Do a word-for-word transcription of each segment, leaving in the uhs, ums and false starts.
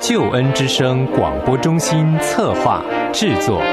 救恩之声广播中心策划制作。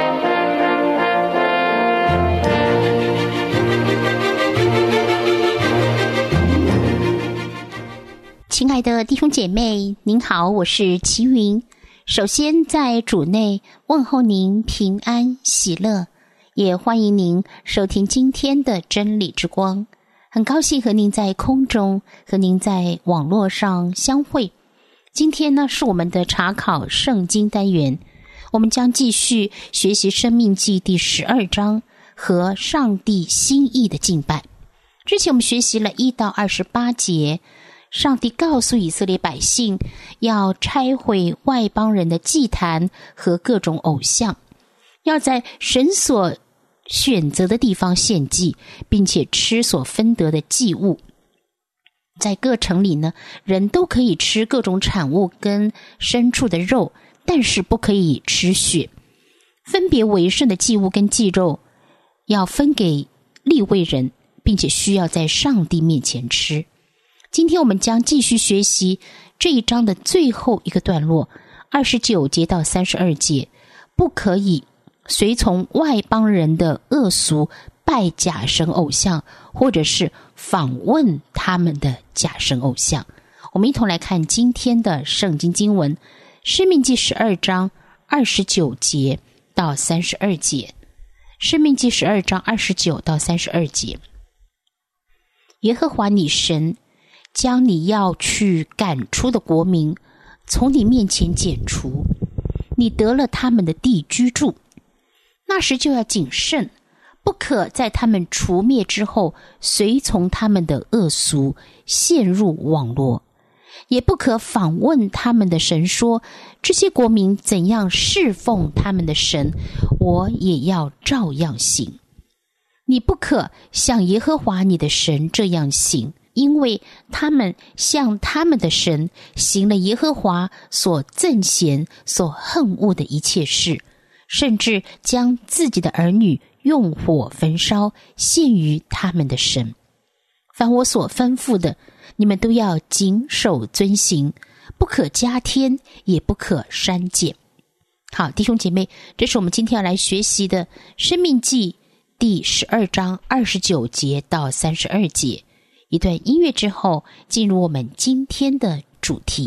亲爱的弟兄姐妹，您好，我是齐云。首先在主内问候您平安喜乐，也欢迎您收听今天的真理之光。很高兴和您在空中，和您在网络上相会。今天呢，是我们的查考圣经单元，我们将继续学习申命记第十二章和上帝心意的敬拜。之前我们学习了一到二十八节，上帝告诉以色列百姓要拆毁外邦人的祭坛和各种偶像，要在神所选择的地方献祭，并且吃所分得的祭物。在各城里呢，人都可以吃各种产物跟牲畜的肉，但是不可以吃血。分别为圣的祭物跟祭肉要分给利未人，并且需要在上帝面前吃。今天我们将继续学习这一章的最后一个段落，二十九节到三十二节，不可以随从外邦人的恶俗拜假神偶像，或者是访问他们的假神偶像。我们一同来看今天的圣经经文，申命记十二章二十九节到三十二节。申命记十二章二十九到三十二节。耶和华你神将你要去赶出的国民从你面前剪除，你得了他们的地居住，那时就要谨慎，不可在他们除灭之后随从他们的恶俗，陷入网罗，也不可访问他们的神说，这些国民怎样侍奉他们的神，我也要照样行。你不可像耶和华你的神这样行，因为他们向他们的神行了耶和华所憎嫌所恨恶的一切事，甚至将自己的儿女用火焚烧，献于他们的神。凡我所吩咐的，你们都要谨守遵行，不可加添，也不可删减。好，弟兄姐妹，这是我们今天要来学习的申命记第十二章二十九节到三十二节。一段音乐之后，进入我们今天的主题。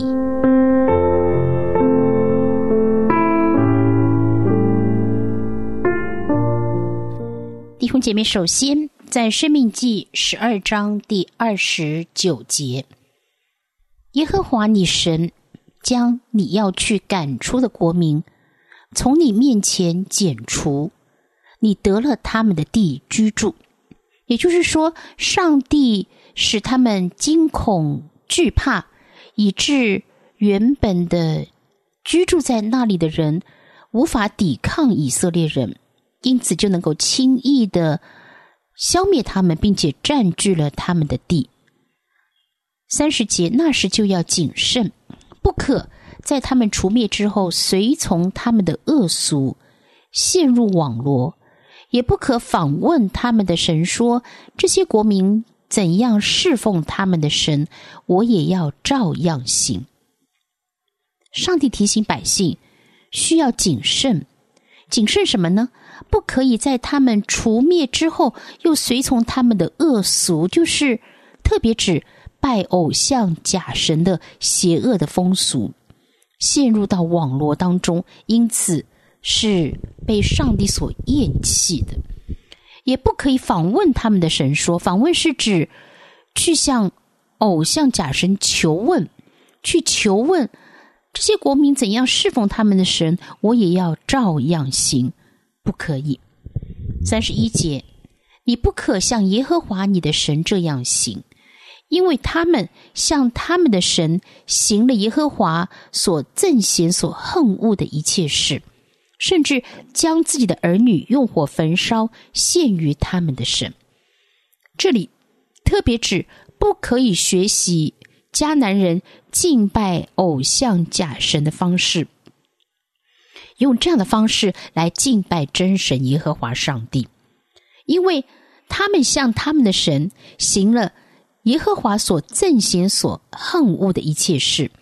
弟兄姐妹，首先在申命记十二章第二十九节，耶和华你神将你要去赶出的国民从你面前剪除，你得了他们的地居住。也就是说，上帝使他们惊恐惧怕，以致原本的居住在那里的人无法抵抗以色列人，因此就能够轻易的消灭他们，并且占据了他们的地。三十节，那时就要谨慎，不可在他们除灭之后随从他们的恶俗，陷入网罗，也不可访问他们的神说，这些国民怎样侍奉他们的神，我也要照样行。上帝提醒百姓需要谨慎，谨慎什么呢？不可以在他们除灭之后又随从他们的恶俗，就是特别指拜偶像假神的邪恶的风俗，陷入到网罗当中，因此是被上帝所厌弃的。也不可以访问他们的神说，访问是指去向偶像假神求问，去求问这些国民怎样侍奉他们的神，我也要照样行，不可以。三十一节，你不可像耶和华你的神这样行，因为他们向他们的神行了耶和华所憎嫌所恨恶的一切事，甚至将自己的儿女用火焚烧，献于他们的神。这里特别指不可以学习迦南人敬拜偶像假神的方式，用这样的方式来敬拜真神耶和华上帝，因为他们向他们的神行了耶和华所憎嫌所恨恶的一切事，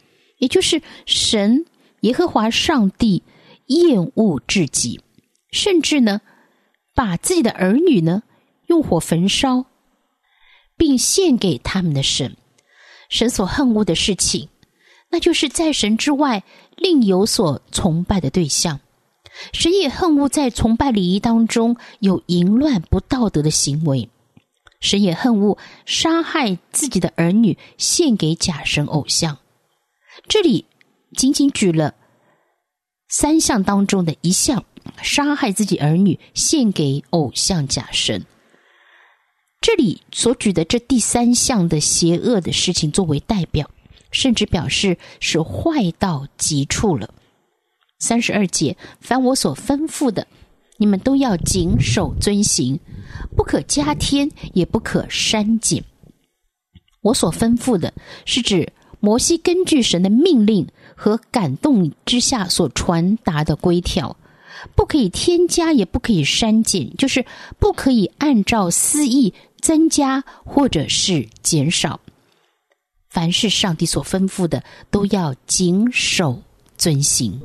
也就是神耶和华上帝厌恶至极，甚至呢把自己的儿女呢用火焚烧，并献给他们的神。神所恨恶的事情，那就是在神之外另有所崇拜的对象。神也恨恶在崇拜礼仪当中有淫乱不道德的行为。神也恨恶杀害自己的儿女献给假神偶像。这里仅仅举了三项当中的一项，杀害自己儿女献给偶像假神。这里所举的这第三项的邪恶的事情作为代表，甚至表示是坏到极处了。三十二节，凡我所吩咐的，你们都要谨守遵行，不可加添，也不可删减。我所吩咐的是指摩西根据神的命令和感动之下所传达的规条，不可以添加，也不可以删减，就是不可以按照私意增加或者是减少。凡是上帝所吩咐的，都要谨守遵行。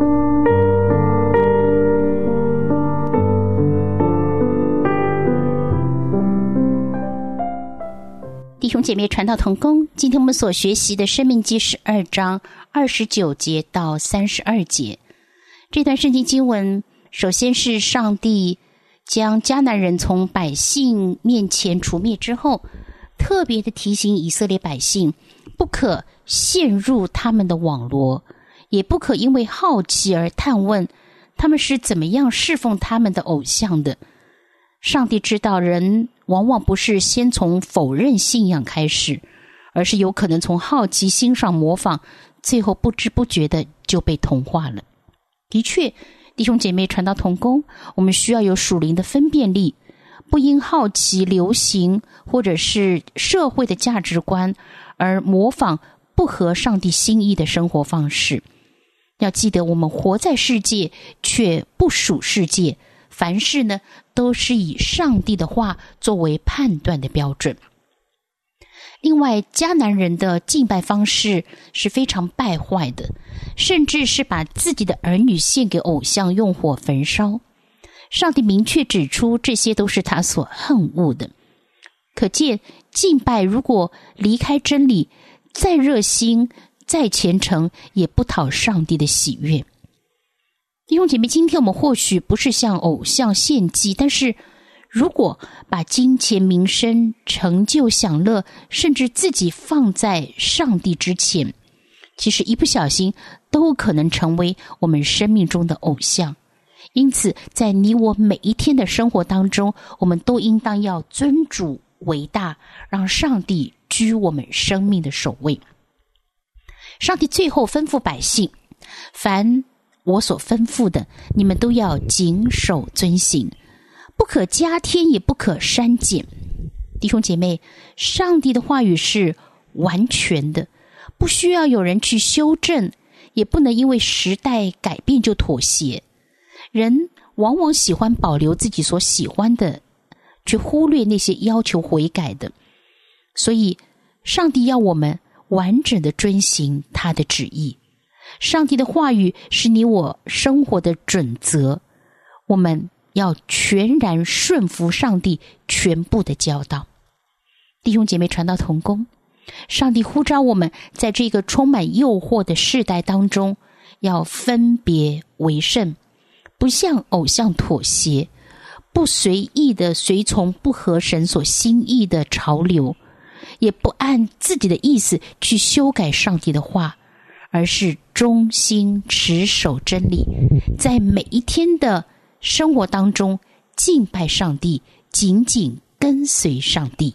弟兄姐妹，传道同工，今天我们所学习的申命记十二章二十九节到三十二节，这段圣经经文，首先是上帝将迦南人从百姓面前除灭之后，特别的提醒以色列百姓，不可陷入他们的网罗，也不可因为好奇而探问他们是怎么样侍奉他们的偶像的。上帝知道人往往不是先从否认信仰开始，而是有可能从好奇心上模仿，最后不知不觉的就被同化了。的确，弟兄姐妹，传道同工，我们需要有属灵的分辨力，不因好奇流行或者是社会的价值观而模仿不合上帝心意的生活方式。要记得，我们活在世界，却不属世界，凡事呢都是以上帝的话作为判断的标准。另外，迦南人的敬拜方式是非常败坏的，甚至是把自己的儿女献给偶像，用火焚烧。上帝明确指出，这些都是他所恨恶的。可见，敬拜如果离开真理，再热心再虔诚，也不讨上帝的喜悦。弟兄姐妹，今天我们或许不是向偶像献祭，但是如果把金钱、名声、成就、享乐，甚至自己放在上帝之前，其实一不小心都可能成为我们生命中的偶像。因此，在你我每一天的生活当中，我们都应当要尊主为大，让上帝居我们生命的首位。上帝最后吩咐百姓，凡我所吩咐的，你们都要谨守遵行，不可加添，也不可删减。弟兄姐妹，上帝的话语是完全的，不需要有人去修正，也不能因为时代改变就妥协。人往往喜欢保留自己所喜欢的，却忽略那些要求悔改的。所以上帝要我们完整的遵行他的旨意。上帝的话语是你我生活的准则，我们要全然顺服上帝全部的教导。弟兄姐妹，传道同工，上帝呼召我们在这个充满诱惑的世代当中，要分别为圣，不向偶像妥协，不随意的随从不合神所心意的潮流，也不按自己的意思去修改上帝的话，而是忠心持守真理，在每一天的生活当中敬拜上帝，紧紧跟随上帝。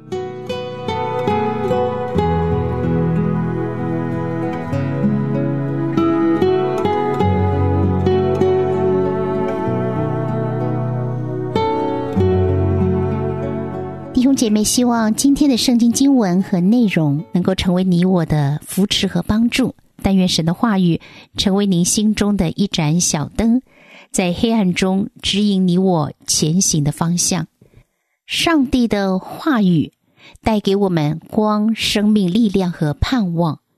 弟兄姐妹，希望今天的圣经经文和内容能够成为你我的扶持和帮助。但愿神的话语成为您心中的一盏小灯，在黑暗中指引你我前行的方向。上帝的话语带给我们光、生命、力量和盼望，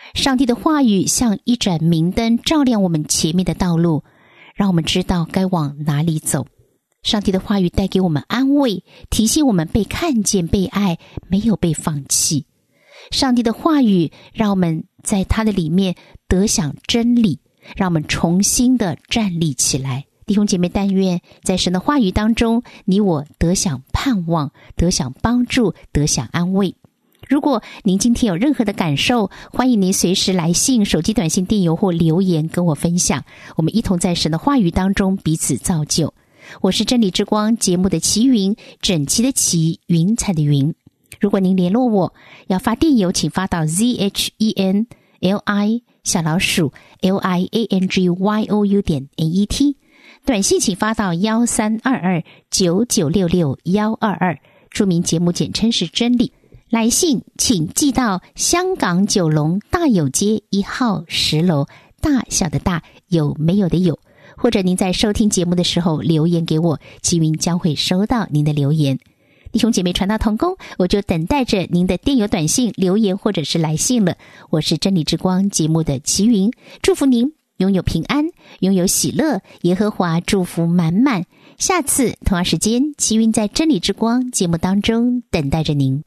上帝的话语像一盏明灯，照亮我们前面的道路，让我们知道该往哪里走。上帝的话语带给我们安慰，提醒我们被看见、被爱，没有被放弃。上帝的话语让我们在他的里面得享真理，让我们重新的站立起来。弟兄姐妹，但愿在神的话语当中，你我得享盼望，得享帮助，得享安慰。如果您今天有任何的感受，欢迎您随时来信、手机短信、电邮或留言跟我分享，我们一同在神的话语当中彼此造就。我是真理之光节目的齐云，整齐的齐，云彩的云。如果您联络我要发电邮，请发到 z h e n l i 小老鼠 l i a n g y o u 点 n e t， 短信请发到一三二二九九六六一二二，注明节目简称是真理。来信请寄到香港九龙大有街一号十楼，大小的大，有没有的有，或者您在收听节目的时候留言给我，齐云将会收到您的留言。弟兄姐妹，传道同工，我就等待着您的电邮、短信、留言或者是来信了。我是真理之光节目的齐云，祝福您拥有平安，拥有喜乐，耶和华祝福满满。下次同样时间，齐云在真理之光节目当中等待着您。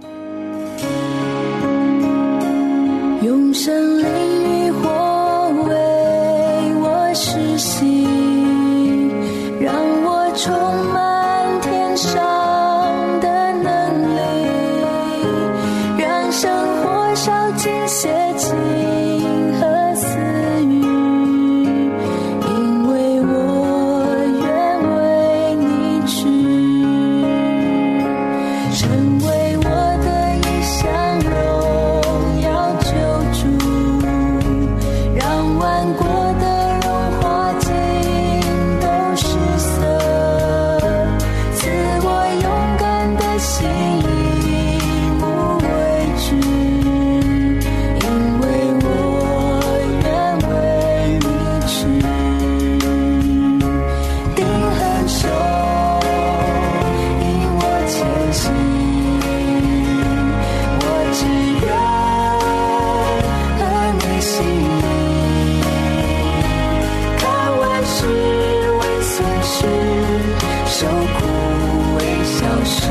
用神灵与火为我施洗，让我充满天上的能力，让生活烧尽邪情和私欲，因为我愿为你去，成为我的一项荣耀救主，让万国的荣华尽都失色，赐我勇敢的心，无畏惧，因为我愿为你去，定恒守，引我前行，我只愿和你心意，看万事为损失，受苦为小事，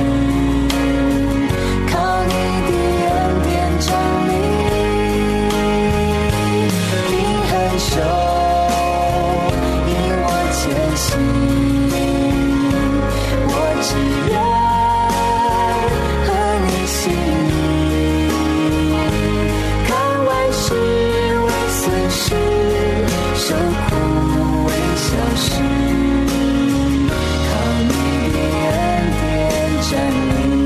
靠你的恩典站立，定恒守，引我前行，我只愿和你心意，看万事为损失，受苦为小事，靠你的恩典站立。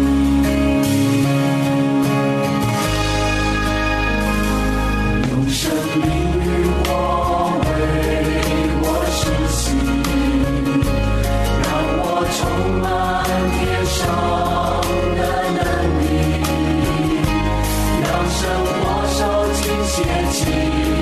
用生命与火为我施洗，让我充满天上的能力，让生活烧尽邪情